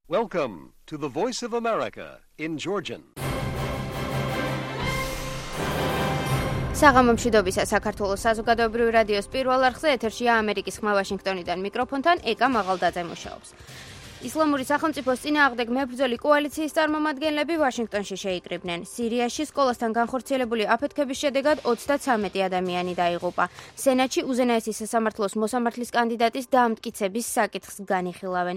Welcome to the Voice of America in Georgian. საღამო მშვიდობისა საქართველოს საზოგადოებრივი რადიოს პირველ არხზე ეთერშია ამერიკის ხმა ვაშინგტონიდან მიკროფონთან ეკა მაღალდაძე მუშაობს. ისლამური სახელმწიფოს წინააღმდეგ მებრძოლი კოალიციის წარმომადგენლები ვაშინგტონში შეიკრიბნენ. სირიაში სკოლასთან განხორციელებული აფეთქების შედეგად 33 ადამიანი დაიღუპა. სენატში უზენაესი სასამართლოს მოსამართლის კანდიდატის დაამტკიცების საკითხს განიხილავენ.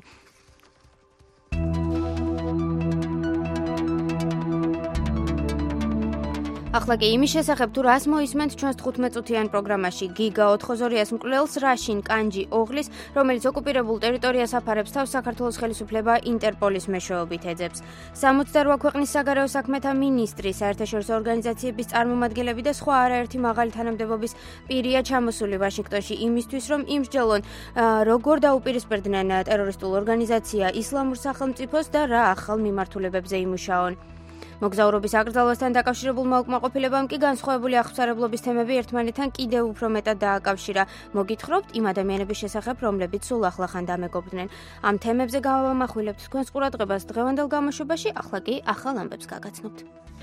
ახლა კი იმის შესახებ თუ რას მოისმენთ ჩვენს 15-წუთიან პროგრამაში გიგა ოთხოზორიას მკვლელს რაშინ კანჯი ოღლის, რომელიც ოკუპირებულ ტერიტორიას აფარებს თავს საქართველოს ხელისუფლება ინტერპოლის მეშვეობით ეძებს. 68 ქვეყნის საგარეო საქმეთა მინისტრი, საერთაშორისო ორგანიზაციების წარმომადგენლები და სხვა არაერთი მაღალი თანამდებობის პირია ჩამოსული ვაშინგტონში იმისთვის, რომ იმსჯელონ როგორ დაუპირისპირდნენ ტერორისტულ ორგანიზაცია ისლამურ სახელმწიფოს და რა ახალ მიმართულებებზე იმუშაონ. მოგზაურობის აკრძალვასთან დაკავშირებულმა უკმაყოფილებამ კი განსხვავებული აღსარებლობის თემები ერთმანეთთან კიდევ უფრო მეტად დააკავშირა. მოგითხრობთ იმ ადამიანების შესახებ, რომლებიც სულ ახლახან დამეგობრდნენ. ამ თემებზე გავამახვილებთ თქვენს ყურადღებას დღევანდელ გამოშვებაში, ახლა კი ახალ ამბებს გაგაცნობთ.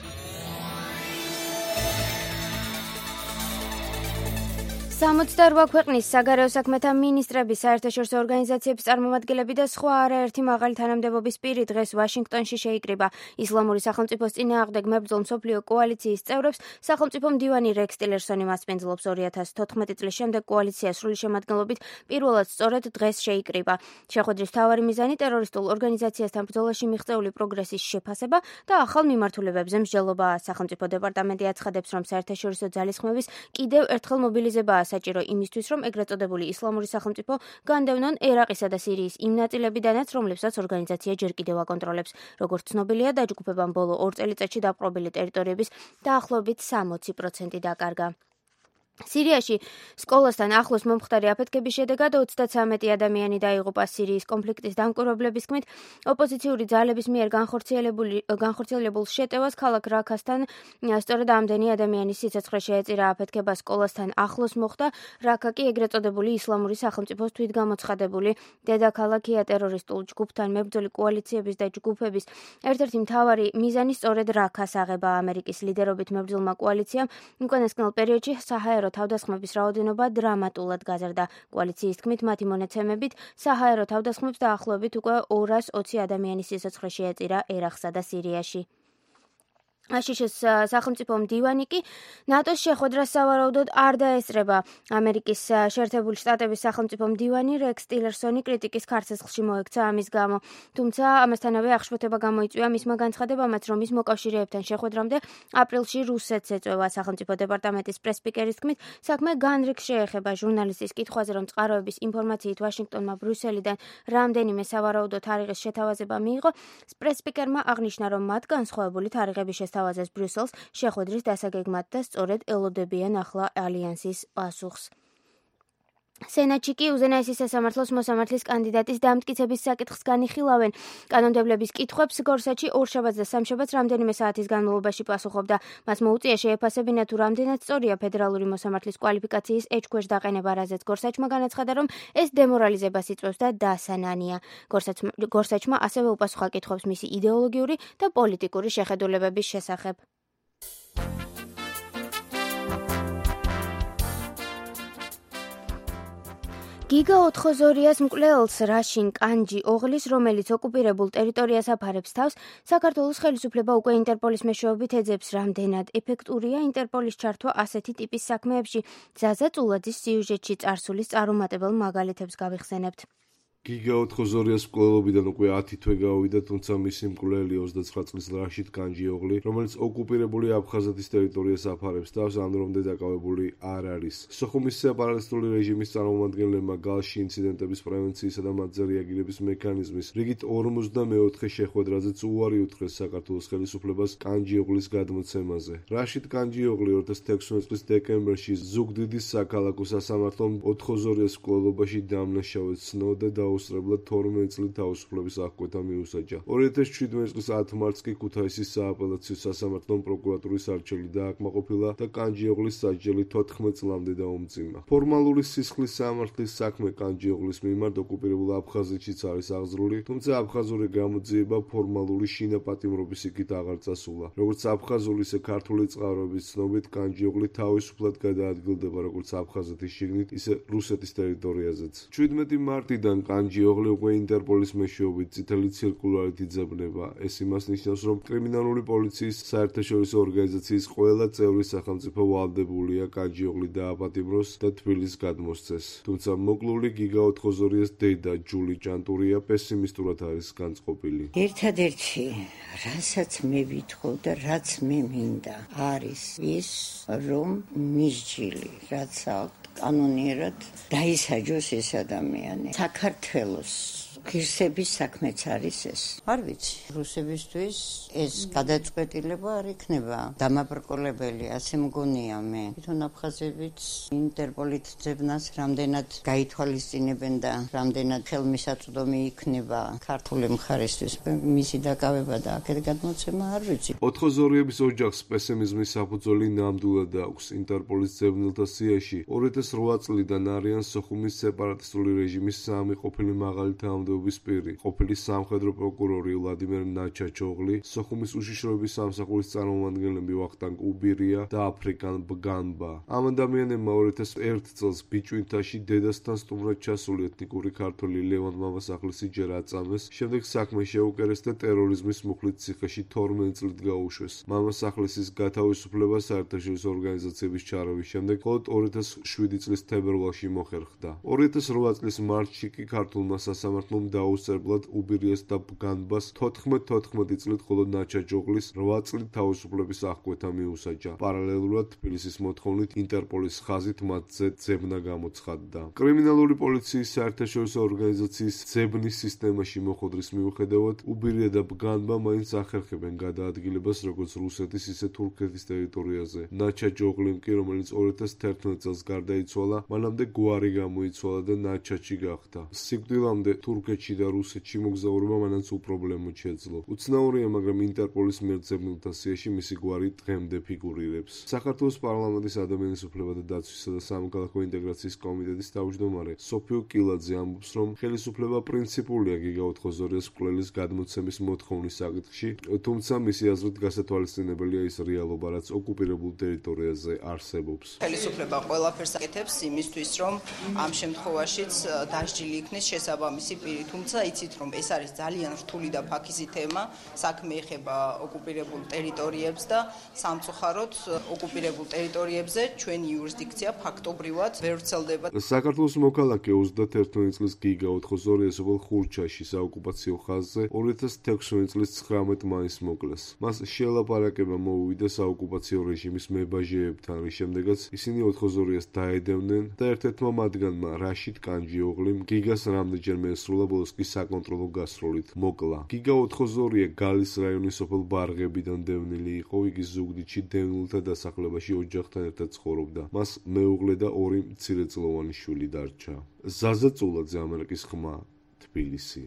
68 ქვეყნის საგარეო საქმეთა მინისტრები, საერთაშორისო ორგანიზაციების წარმომადგენლები და სხვა არაერთი მაღალი თანამდებობის პირი დღეს ვაშინგტონში შეიკრიბა. ისლამური სახელმწიფოს წინააღმდეგ მებრძოლ მსოფლიო კოალიციის წევრებს სახელმწიფო მდივანი რექს ტილერსონი მასპინძლობს. 2014 წლის შემდეგ კოალიცია სრული შემადგენლობით პირველად სწორედ დღეს შეიკრიბა. შეხვედრის მთავარი მიზანი ტერორისტულ ორგანიზაციასთან ბრძოლაში მიღწეული პროგრესის შეფასება და ახალ მიმართულებებზე მსჯელობაა. სახელმწიფო დეპარტამენტი აცხადებს, რომ საერთაშორისო ძალისხმევის კიდევ ერთხელ მობილიზებაა საჭირო იმისთვის, რომ ეგრეთ წოდებული ისლამური სახელმწიფო განდევნონ ერაყისა და სირიის იმ ნაწილებიდანაც, რომლებსაც ორგანიზაცია ჯერ კიდევ აკონტროლებს. როგორც ცნობილია, დაჯგუფებამ ბოლო 2 წელიწადში დაპყრობილი ტერიტორიების დაახლოებით 60% დაკარგა. სირიაში სკოლასთან ახლოს მომხდარი აფეთქების შედეგად 33 ადამიანი დაიღუპა. სირიის კონფლიქტის დამკვირვებლების თქმით, ოპოზიციური ძალების მიერ განხორციელებულ შეტევას ქალაქ რაქასთან სწორედ ამდენი ადამიანის სიცოცხლე შეეწირა. აფეთქება სკოლასთან ახლოს მოხდა. რაქა კი ეგრეთ წოდებული ისლამური სახელმწიფოს თვითგამოცხადებული დედაქალაქია. ტერორისტულ ჯგუფთან მებრძოლი კოალიციების და ჯგუფების ერთ-ერთი მთავარი მიზანი სწორედ რაქას აღება. ამერიკის ლიდერობით მებრძოლმა კოალიციამ უკანასკნელ პერიოდში საჰაერო თავდასხმების რაოდენობა დრამატულად გაზარდა. კოალიციის თქმით, მათი მონაცემებით საჰაერო თავდასხმებს დაახლოებით უკვე 220 ადამიანის სიცოცხლე შეეწირა ერაყსა და სირიაში. აშიშის სახელმწიფო მდივანი კი ნატოს შეხვედრას სავარაუდოდ არ დაესწრება. ამერიკის შეერთებული შტატების სახელმწიფო მდივანი რექს ტილერსონი კრიტიკის ქარცეცხლში მოექცა ამის გამო. თუმცა ამასთანავე აღშფოთება გამოიწვია მისმა განცხადებამაც, რომ ის მოკავშირეებთან შეხვედრამდე აპრილში რუსეთს ეწევა. სახელმწიფო დეპარტამენტის პრეს-სპიკერის თქმით, საქმე განრიგს შეეხება. ჟურნალისტის კითხვაზე, რომ წყაროების ინფორმაციით ვაშინგტონმა ბრიუსელიდან რამდენიმე სავარაუდო თარიღის შეთავაზება მიიღო, პრეს-სპიკერმა აღნიშნა, რომ მათ განსხვავებული თარიღების შეთავაზეს ბრიუსელს შეხვედრის დასაგეგმად და სწორედ ელოდებიან ახლა ალიანსის პასუხს. სენატში კი უზენაესი სასამართლოს მოსამართლის კანდიდატის დამტკიცების საკითხს განიხილავენ. კანონმდებლების კითხვებს გორსეთში ორშაბათს და სამშაბათს რამდენიმე საათის განმავლობაში პასუხობდა. მას მოუწია შეეფასებინა თუ რამდენად სწორია ფედერალური მოსამართლის კვალიფიკაციის ეჭქვეშ დაყენება, რაზეც გორსეთმა განაცხადა, რომ ეს დემორალიზებას იწვევს და დასანანია. გორსეთმა ასევე უპასუხა კითხვებს მისი იდეოლოგიური და პოლიტიკური შეხედულებების შესახებ. გიგა ოთხოზორიას მკვლელს რაშინ კანჯი ოღლის, რომელიც ოკუპირებულ ტერიტორიას აფარებს თავს, საქართველოს ხელისუფლება უკვე ინტერპოლის მეშვეობით ეძებს. რამდენად ეფექტურია ინტერპოლის ჩართვა ასეთი ტიპის საქმეებში? ზაზა წულაძის სიუჟეტში წარსულის წარუმატებელ მაგალითებს გავიხსენებთ. გიგა ოთხოზორიას მკვლელობიდან უკვე 10 თვე გავიდა, თუმცა მისი მკვლელი 29 წლის რაშიდ კანჯი ოღლი, რომელიც ოკუპირებული აფხაზეთის ტერიტორიას აფარებს თავს, ამდრომდე დაკავებული არ არის. სოხუმის სეპარატისტული რეჟიმის წარმომადგენლებმა გალში ინციდენტების პრევენციისა და მათზე რეაგირების მექანიზმის რიგით 54 შეხვედრაზეც უარი უთხრეს საქართველოს ხელისუფლებას კანჯი ოღლის გადმოცემაზე. რაშიდ კანჯი ოღლი 2016 წლის დეკემბერში ზუგდიდის საქალაქო სასამართლომ ოთხოზორიას მკვლელობაში დამნაშავედ ცნო და დაუსწრებლად 12 წლით თავისუფლების აღკვეთა მიუსაჯა. 2017 წლის 10 მარტს კი ქუთაისის სააპელაციო სასამართლომ პროკურატურის არჩევი დააკმაყოფილა და კანჯიოღლის სასჯელი 14 წლამდე დაუმძიმა. ფორმალური სისხლის სამართლის საქმე კანჯიოღლის მიმართ ოკუპირებულ აფხაზეთშიც არის აღძრული, თუმცა აფხაზური გამოძიება ფორმალური შინაპატიმრობის იქით აღარ წასულა. როგორც აფხაზური, ისე ქართული წყაროების ცნობით, კანჯიოღლი თავისუფლად გადაადგილდება როგორც აფხაზეთის შიგნით, ისე რუსეთის ტერიტორიაზეც. 17 მარტიდან კანჯიოღლი უკვე ინტერპოლის მეშვეობით წითელი ცირკულარით იძებნება. ეს იმას ნიშნავს, რომ კრიმინალური პოლიციის საერთაშორისო ორგანიზაციის ყველა წევრი სახელმწიფო ვალდებულია კანჯიოღლი დააპატიმროს და თბილისს გადმოსცეს. თუმცა მოკლული გიგა ოთხოზორიას დედა ჯული ჭანტურია პესიმისტურად არის განწყობილი. ერთადერთი რასაც მე ვითხოვ და რაც მე მინდა არის ის, რომ მისჯილი, რაც აქვს კანონიერად დაისაჯოს ეს ადამიანი. საქართველოს ღირსების საქმეც არის ეს. არ ვიცი, რუსებისთვის ეს გადაწყვეტილება არ იქნება დამაბრკოლებელი, ასე მგონია მე. თვითონ აფხაზებიც ინტერპოლით ძებნას რამდენად გაითვალისწინებენ და რამდენად ხელმისაწვდომი იქნება ქართული მხარისთვის. მისი დაკავება და აქეთ გადმოცემა არ ვიცი. ოთხოზორიების ოჯახს პესიმიზმის საფუძველი ნამდვილად აქვს. ინტერპოლის ძებნელთა სიაში 2008 წლიდან არიან სოხუმის სეპარატისტული რეჟიმის 3 ყოფილი მაღალი თანამდებობის პირი, ყოფილი სამხედრო პროკურორი ვლადიმერ ნაჩაჩოღლი, სოხუმის უშიშროების სამსახურის წარმომადგენლები ვახტანგ უბირია და აფრიკან ბგანბა. ამ ადამიანებმა 2001 წელს ბიჭვინთაში დედასთან სტუმრად ჩასული ეთნიკური ქართველი ლევან მამასახლისი ჯერ აწამეს, შემდეგ საქმე შეუკერეს და ტერორიზმის მუხლით ციხეში 12 წლით გაუშვეს. მამასახლისის გათავისუფლება საერთაშორისო ორგანიზაციების ჩარევის შემდეგ მხოლოდ 2007 წლის თებერვალში მოხერხდა. 2008 წლის მარტში კი ქართულმა სასამართლომ დაუსწრებლად უბირიას და ბგანბას 14 წლით, ხოლო ნაჩაჩოღლის 8 წლით თავისუფლების აღკვეთა მიუსაჯა. პარალელურად თბილისის მოთხოვნით ინტერპოლის ხაზით მათზე ძებნა გამოცხადდა. კრიმინალური პოლიციის საერთაშორისო ორგანიზაციის ძებნის სისტემაში მოხდრის მიუხედავად, უბირია და ბგანბა მაინც ახერხებენ გადაადგილებას როგორც რუსეთის, ისე თურქეთის ტერიტორიაზე. ნაჩაჩოღლიმ კი, რომელიც 2011 წელს გარდაიცვალა, მანამდე გვარი გამოიცვალა და ნაჩაჩი გახდა. სიკვდილამდე თურქეთში და რუსეთში მოგზაურობა მანაც უპრობლემოდ შეძლო. უცნაურია, მაგრამ ინტერპოლის მიერ ძებნელთა სიაში მისი გვარი დღემდე ფიგურირებს. საქართველოს პარლამენტის ადამიანის უფლებათა დაცვისა და სამოქალაქო ინტეგრაციის კომიტეტის თავმჯდომარე სოფიო კილაძე ამბობს, რომ ხელისუფლება პრინციპულია გიგა ოთხოზორიას მკვლელის გადმოცემის მოთხოვნის საკითხში, თუმცა მისი აზრით გასათვალისწინებელია ის რეალობა, რაც ოკუპირებულ ტერიტორიაზე არსებობს. ხელისუფლება ყველაფერს აკეთებს იმისთვის, რომ ამ შემთხვევაშიც დასჯილი იქნეს შესაბამისი პირი. თუმცა იცით, რომ ეს არის ძალიან რთული და ფაქიზი თემა, საქმე ეხება ოკუპირებულ ტერიტორიებს და სამწუხაროდ ოკუპირებულ ტერიტორიებზე ჩვენი იურისდიქცია ფაქტობრივად ვერ ვრცელდება. საქართველოს მოქალაქე 31 წლის გიგა ოთხოზორია სოფელ ხურჩაში საოკუპაციო ხაზზე 2016 წლის 19 მაისს მოკლეს. მას შეელაპარაკება მოუვიდა საოკუპაციო რეჟიმის მებაჟეებთან, რის შემდეგაც ისინი ოთხოზორიას დაედევნენ და ერთ-ერთმა მათგანმა რაშიდ კანჯიოღლიმ გიგას რამდენჯერმე ესრულა, ბოლოს კი საკონტროლო გასროლით მოკლა. გიგა ოთხოზორია გალის რაიონის სოფელ ბარღებიდან დევნილი იყო, იგი ზუგდიდში დევნილთა დასახლებაში ოჯახთან ერთად ცხოვრობდა. მას მეუღლე და 2 მცირეწლოვანი შვილი დარჩა. ზაზა წულაძე, ამერიკის ხმა, თბილისი.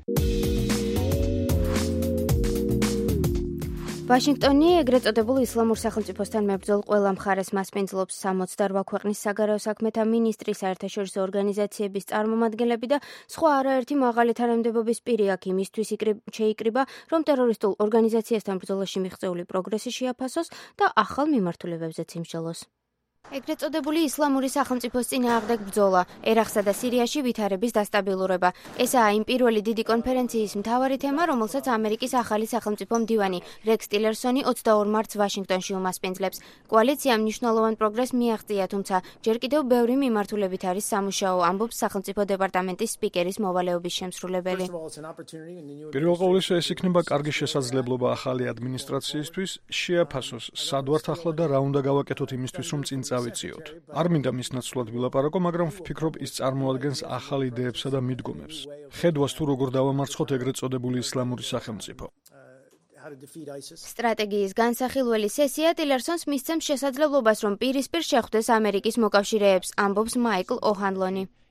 ვაშინგტონი ეგრეთ წოდებულ ისლამურ სახელმწიფოსთან მებრძოლ ყველა მხარეს მასპინძლობს 68 ქვეყნის საგარეო საქმეთა მინისტრი, საერთაშორისო ორგანიზაციების წარმომადგენლები და სხვა არაერთი მაღალი თანამდებობის პირი აქ იმისთვის შეიკრიბა, რომ ტერორისტულ ორგანიზაციასთან ბრძოლაში მიღწეული პროგრესი შეაფასოს და ახალ მიმართულებებზეც იმსჯელოს. ეგრეთ წოდებული ისლამური სახელმწიფოს წინააღმდეგ ბრძოლა, ერაყსა და სირიაში ვითარების დასტაბილურება. ესაა იმ პირველი დიდი კონფერენციის მთავარი თემა, რომელსაც ამერიკის ახალი სახელმწიფო მდივანი რექს ტილერსონი 22 მარტს ვაშინგტონში უმასპინძლებს. კოალიციამ მნიშვნელოვან პროგრესს მიაღწია, თუმცა ჯერ კიდევ ბევრი მიმართულებით არის სამუშაო, ამბობს სახელმწიფო დეპარტამენტის სპიკერის მოვალეობის შემსრულებელი. პირველ ყოვლისა ეს იქნება კარგი შესაძლებლობა ახალი ადმინისტრაციისთვის შეაფასოს სად ვართ ახლა და რა უნდა გავაკეთოთ იმისთვის, რომ წინ წავიწიოთ. არ მინდა მის ნაცვლად ვილაპარაკო, მაგრამ ვფიქრობ ის წარმოადგენს ახალ იდეებსა და მიდგომებს. ხედვას თუ როგორ დავამარცხოთ ეგრეთ წოდებული ისლამური სახელმწიფო. სტრატეგიის განსახილველი სესია ტილერსონს მისცემს შესაძლებლობას, რომ პირისპირ შეხვდეს ამერიკის მოკავშირეებს, ამბობს მაიკლ ოჰანლონი.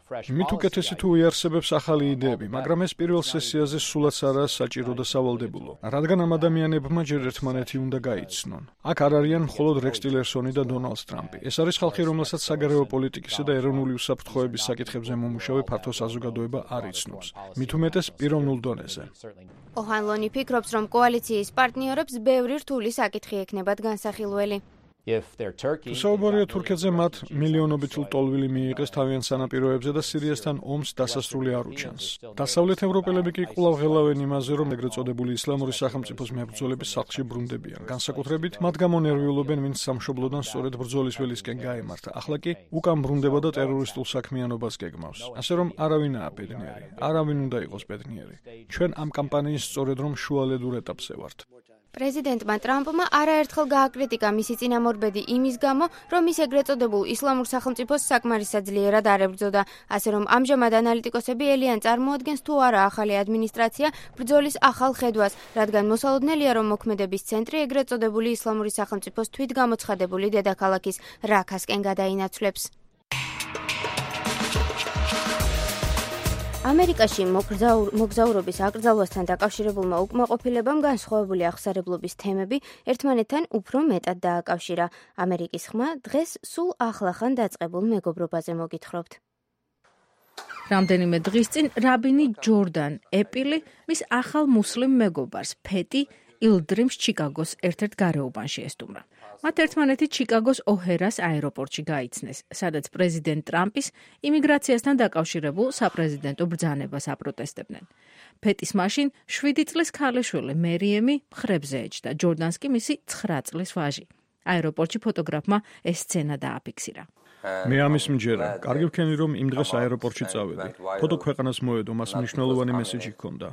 მით უკეთესი თუ იარსებებს ახალი იდეები, მაგრამ ეს პირველ სესიაზე სულაც არაა საჭირო და სავალდებულო, რადგან ამ ადამიანებმა ჯერ ერთმანეთი უნდა გაიცნონ. აქ არ არიან მხოლოდ რექს ტილერსონი და დონალდ ტრამპი. ეს არის ხალხი, რომელსაც საგარეო პოლიტიკისა და ეროვნული უსაფრთხოების საკითხებზე მომუშავე ფართო საზოგადოება არ იცნობს. მით უმეტეს პიროვნულ დონეზე. ოჰანლონი ფიქრობს, რომ კოალიციის პარტნიორებს ბევრი რთული საკითხი ექნებათ განსახილველი. თუ საუბარია თურქეთზე, მათ მილიონობით ლტოლვილი მიიღეს თავიანთ სანაპიროებზე და სირიასთან ომს დასასრული არ უჩანს. დასავლეთ ევროპელები კი კვლავ ღელავენ იმაზე, რომ ეგრეთ წოდებული ისლამური სახელმწიფოს მებრძოლები სახლში ბრუნდებიან. განსაკუთრებით მათ გამო ნერვიულობენ, ვინც სამშობლოდან სწორედ ბრძოლის ველისკენ გაემართა. ახლა კი უკან ბრუნდება და ტერორისტულ საქმიანობას გეგმავს. ასე რომ არავინაა ბედნიერი. არავინ უნდა იყოს ბედნიერი. ჩვენ ამ კამპანიის სწორედ რომ შუალედურ ეტაპზე ვართ. პრეზიდენტმა ტრამპმა არაერთხელ გააკრიტიკა მისი წინამორბედი იმის გამო, რომ ის ეგრეთ წოდებულ ისლამურ სახელმწიფოს საკმარისად ძლიერად არ ებრძოდა, ასე რომ ამჟამად ანალიტიკოსები ელიან წარმოადგენს თუ არა ახალი ადმინისტრაცია ბრძოლის ახალ ხედვას, რადგან მოსალოდნელია, რომ მოქმედების ცენტრი ეგრეთ წოდებული ისლამური სახელმწიფოს თვითგამოცხადებული დედაქალაქის რაქასკენ გადაინაცვლებს. ამერიკაში მოგზაურობის აკრძალვასთან დაკავშირებულმა უკმაყოფილებამ განსხვავებული აღსარებლობის თემები ერთმანეთთან უფრო მეტად დააკავშირა. ამერიკის ხმა დღეს სულ ახლახან დაწყებულ მეგობრობაზე მოგითხრობთ. რამდენიმე დღის წინ რაბინი ჯორდან ეპილი მის ახალ მუსლიმ მეგობარს ფეტი ილდრიმს ჩიკაგოს ერთ-ერთ გარეუბანში ესტუმრა. მათ ერთმანეთი ჩიკაგოს ოჰერას აეროპორტში გაიცნეს, სადაც პრეზიდენტ ტრამპის იმიგრაციასთან დაკავშირებულ საპრეზიდენტო ბრძანებას აპროტესტებდნენ. ფეტის მაშინ 7 წლის ქალიშვილი მერიემი მხრებზე ეჯდა, ჯორდანს კი მისი 9 წლის ვაჟი. აეროპორტში ფოტოგრაფმა ეს სცენა დააფიქსირა. მე ამის მჯერა. კარგი ვქენი, რომ იმ დღეს აეროპორტში წავედი. ფოტო ქვეყანას მოედო, მას მნიშვნელოვანი მესიჯი ჰქონდა.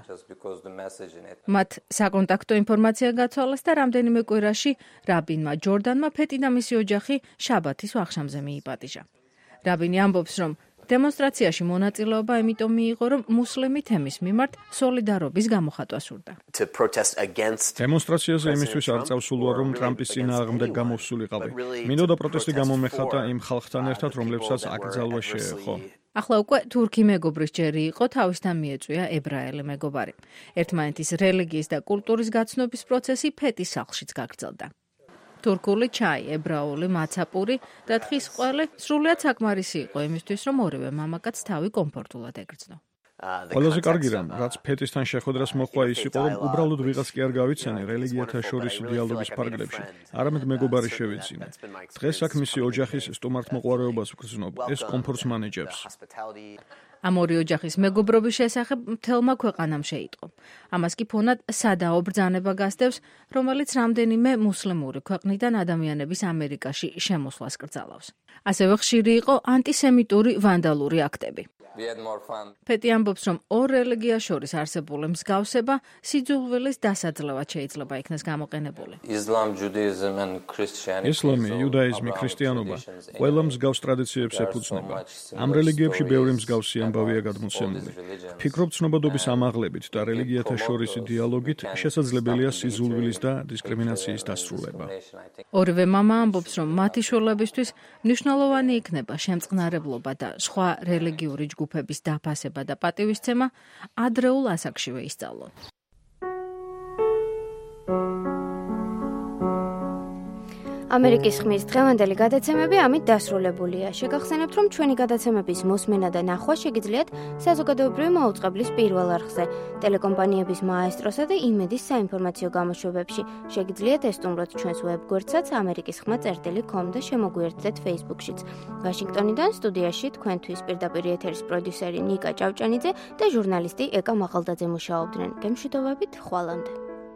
მათ საკონტაქტო ინფორმაცია გაცვალეს და რამდენიმე კვირაში რაბინმა ჯორდანმა ფეტი და მისი ოჯახი შაბათის ვახშამზე მიიპატიჟა. რაბინი ამბობს, რომ დემონსტრაციაში მონაწილეობა იმიტომ მიიღო, რომ მუსლიმი თემის მიმართ სოლიდარობის გამოხატვა სურდა. დემონსტრაციაზე იმისთვის არ წავსულვარ, რომ ტრამპის წინააღმდეგ გამოვსულიყავი. მინდოდა პროტესტი გამომეხატა იმ ხალხთან ერთად, რომლებსაც აკრძალვა შეეხო. ახლა უკვე თურქი მეგობრის ჯერი იყო, თავისთან მიეწვია ებრაელი მეგობარი. ერთმანეთის რელიგიის და კულტურის გაცნობის პროცესი ფეტის სახლშიც გაგრძელდა. თურქული ჩაი, ებრაული მაცაპური და თხის ყველი სრულიად საკმარისი იყო იმისთვის, რომ ორივე მამაკაც თავი კომფორტულად ეგრძნო. ყველაზე კარგი რამ, რაც ფეტისთან შეხვედრას მოხდა ის იყო, რომ უბრალოდ ვიღაც კი არ გავიცანე რელიგიათა შორის დიალოგის ფარგლებში, არამედ მეგობარი შევიძინე. დღეს აქ მისი ოჯახის სტუმართმოყვარეობას ვგრძნობ, ეს კომფორტს მანიჭებს. ამ ორი ოჯახის მეგობრობის შესახებ მთელმა ქვეყანამ შეიტყო. ამას კი ფონად სადაო ბრძანება გასდევს, რომელიც რამდენიმე მუსლიმური ქვეყნიდან ადამიანების ამერიკაში შემოსვლას კრძალავს. ასევე ხშირი იყო ანტისემიტური ვანდალური აქტები. ფეტი ამბობს, რომ ორ რელიგიას შორის არსებული მსგავსება სიძულვილის დასაძლევად შეიძლება იქნეს გამოყენებული. ისლამი, იუდაიზმი, ქრისტიანობა ყველა მსგავს ტრადიციებს ეფუძნება. ამ რელიგიებში ბევრი მსგავსი ამბავია გადმოცემული. ვფიქრობ, ცნობადობის ამაღლებით და რელიგიათა შორის დიალოგით შესაძლებელია სიძულვილის და დისკრიმინაციის დასრულება. ორივე მამა ამბობს, რომ მათი შვილებისთვის მნიშვნელოვანი იქნება შემწყნარებლობა და სხვა რელიგიური ჯგუფების დაფასება და პატივისცემა ადრეულ ასაკშივე ისწავლონ. ამერიკის ხმის დღევანდელი გადაცემები ამით დასრულებულია. შეგახსენებთ, რომ ჩვენი გადაცემების მოსმენა და ნახვა შეგიძლიათ საზოგადოებრივი მაუწყებლის პირველ არხზე, ტელეკომპანიების მაესტროსა და იმედის საინფორმაციო გამოშვებებში. შეგიძლიათ ესტუმროთ ჩვენს ვებგვერდსაც amerikiskhma.com და შემოგვიერთდეთ Facebook-შიც. ვაშინგტონიდან სტუდიაში თქვენთვის პირდაპირ ეთერის პროდიუსერი ნიკა ჭავჭანიძე და ჟურნალისტი ეკა მაღალდაძე მუშაობდნენ. გემშვიდობებით, ხვალამდე.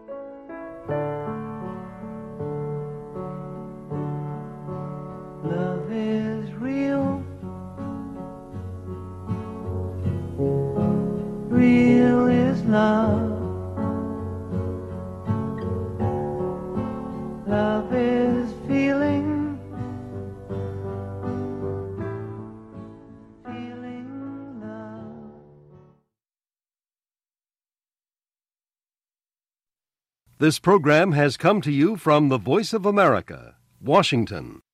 Love is real. Real is love. Love is feeling. Feeling love. This program has come to you from the Voice of America, Washington.